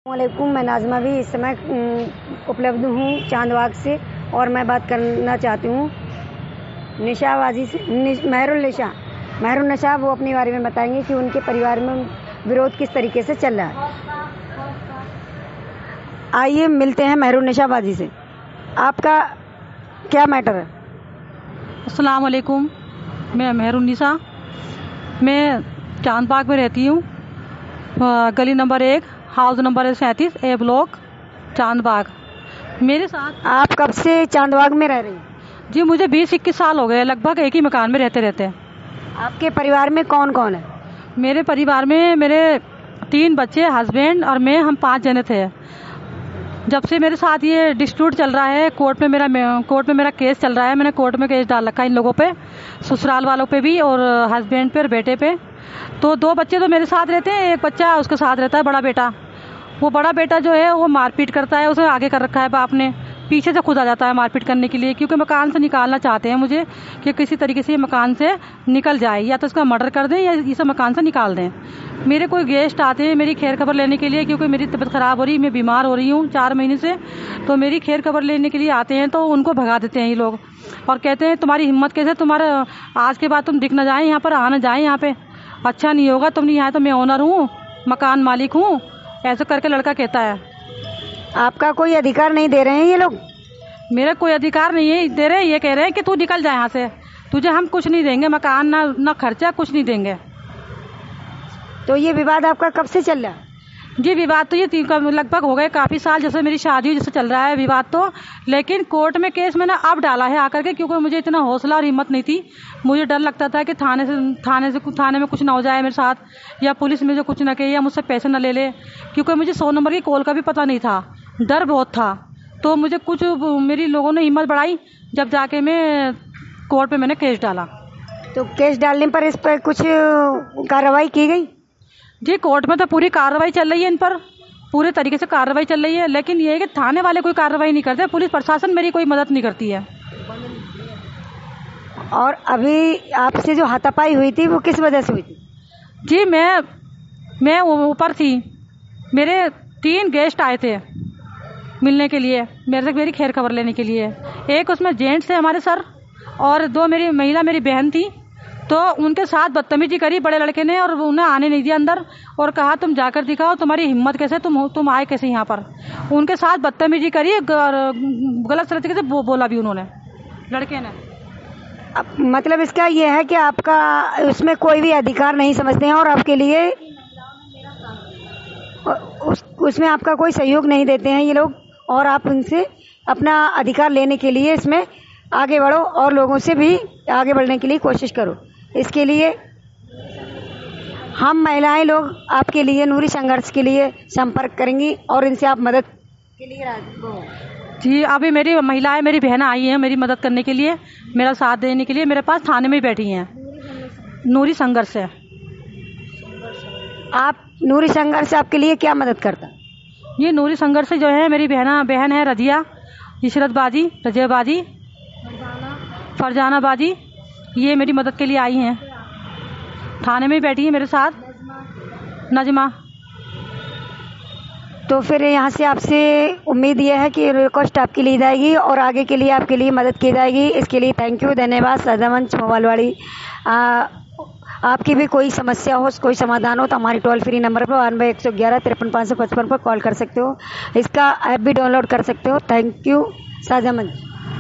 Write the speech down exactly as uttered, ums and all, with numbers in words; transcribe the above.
वालेकुम, मैं नाज़मा भी इस समय उपलब्ध हूँ चांदबाग से और मैं बात करना चाहती हूँ निशाबाजी से। मेहरुल निशा मेहरुल निशा वो अपने बारे में बताएंगे कि उनके परिवार में विरोध किस तरीके से चल रहा है। आइए मिलते हैं मेहरुल निशा बाजी से। आपका क्या मैटर है? अस्सलाम वालेकुम, मैं मेहरुल निशा, मैं चांदबाग में रहती हूँ, गली नंबर एक, हाउस नंबर सैंतीस, ए ब्लॉक, चांदबाग। मेरे साथ आप कब से चांदबाग में रह रही हैं? जी मुझे बीस इक्कीस साल हो गए, लगभग एक ही मकान में रहते रहते। आपके परिवार में कौन कौन है? मेरे परिवार में मेरे तीन बच्चे, हस्बैंड और मैं, हम पाँच जने थे। जब से मेरे साथ ये डिस्प्यूट चल रहा है, कोर्ट में मेरा कोर्ट में मेरा केस चल रहा है, मैंने कोर्ट में केस डाल रखा है इन लोगों पे, ससुराल वालों पे भी और हस्बैंड पे और बेटे पे। तो दो बच्चे तो मेरे साथ रहते हैं, एक बच्चा उसके साथ रहता है, बड़ा बेटा। वो बड़ा बेटा जो है वो मारपीट करता है, उसे आगे कर रखा है बाप ने, पीछे से खुद आ जाता है मारपीट करने के लिए, क्योंकि मकान से निकालना चाहते हैं मुझे कि किसी तरीके से ये मकान से निकल जाए, या तो इसका मर्डर कर दें या इसे मकान से निकाल दें। मेरे कोई गेस्ट आते हैं मेरी खैर खबर लेने के लिए, क्योंकि मेरी तबीयत ख़राब हो रही है, मैं बीमार हो रही हूँ चार महीने से। तो मेरी खैर खबर लेने के लिए आते हैं तो उनको भगा देते हैं ये लोग और कहते हैं तुम्हारी हिम्मत कैसे, तुम्हारा आज के बाद तुम दिख ना जाए यहाँ पर, आ ना जाए यहाँ पे, अच्छा नहीं होगा, तुम नहीं आए तो मैं ओनर हूँ, मकान मालिक हूँ, ऐसे करके लड़का कहता है। आपका कोई अधिकार नहीं दे रहे हैं ये लोग? मेरा कोई अधिकार नहीं है दे रहे, ये कह रहे हैं कि तू निकल जाए यहाँ से, तुझे हम कुछ नहीं देंगे, मकान ना ना खर्चा, कुछ नहीं देंगे। तो ये विवाद आपका कब से चल रहा है? जी विवाद तो ये लगभग हो गए काफ़ी साल, जैसे मेरी शादी हुई जैसे चल रहा है विवाद तो। लेकिन कोर्ट में केस मैंने अब डाला है आकर के, क्योंकि मुझे इतना हौसला और हिम्मत नहीं थी। मुझे डर लगता था कि थाने से थाने से थाने में कुछ ना हो जाए मेरे साथ, या पुलिस मुझे कुछ ना कहे, या मुझसे पैसे ना ले ले, क्योंकि मुझे सौ नंबर की कॉल का भी पता नहीं था, डर बहुत था। तो मुझे कुछ मेरी लोगों ने हिम्मत बढ़ाई, जब जाके मैं कोर्ट में मैंने केस डाला। तो केस डालने पर इस पर कुछ कार्रवाई की गई? जी कोर्ट में तो पूरी कार्रवाई चल रही है, इन पर पूरे तरीके से कार्रवाई चल रही है, लेकिन ये है कि थाने वाले कोई कार्रवाई नहीं करते, पुलिस प्रशासन मेरी कोई मदद नहीं करती है। और अभी आपसे जो हाथापाई हुई थी वो किस वजह से हुई थी? जी मैं मैं ऊपर थी, मेरे तीन गेस्ट आए थे मिलने के लिए, मेरे से मेरी खैर खबर लेने के लिए। एक उसमें जेंट्स थे हमारे सर, और दो मेरी महिला मेरी बहन थी। तो उनके साथ बदतमीजी करी बड़े लड़के ने, और उन्हें आने नहीं दिया अंदर, और कहा तुम जाकर दिखाओ तुम्हारी हिम्मत कैसे, तुम तुम आए कैसे यहाँ पर। उनके साथ बदतमीजी करी, गलत तरीके से बो, बोला भी उन्होंने, लड़के ने। अब मतलब इसका ये है कि आपका उसमें कोई भी अधिकार नहीं समझते हैं और आपके लिए उस, उसमें आपका कोई सहयोग नहीं देते हैं ये लोग, और आप उनसे अपना अधिकार लेने के लिए इसमें आगे बढ़ो और लोगों से भी आगे बढ़ने के लिए कोशिश करो। इसके लिए हम महिलाएं लोग आपके लिए नूरी संघर्ष के लिए संपर्क करेंगी और इनसे आप मदद के लिए जी। अभी मेरी महिलाएं, मेरी बहनें आई हैं मेरी मदद करने के लिए, मेरा साथ देने के लिए, मेरे पास थाने में ही बैठी हैं। नूरी संघर्ष से आप नूरी संघर्ष से आपके लिए क्या मदद करता? ये नूरी संघर्ष से जो है मेरी बहना बहन है रजिया, इशरत बाजी, रजिया बाजी, फरजाना बाजी, ये मेरी मदद के लिए आई हैं, थाने में बैठी है मेरे साथ, नजमा। तो फिर यहाँ से आपसे उम्मीद यह है कि रिक्वेस्ट आपके लिए जाएगी और आगे के लिए आपके लिए मदद की जाएगी। इसके लिए थैंक यू, धन्यवाद। सदामंच मोबाइलवाड़ी, आपकी भी कोई समस्या हो, कोई समाधान हो तो हमारी टोल फ्री नंबर पर बानवे एक सौ ग्यारह तिरपन पाँच सौ पचपन पर कॉल कर सकते हो। इसका ऐप भी डाउनलोड कर सकते हो। थैंक यू, साझा मंच।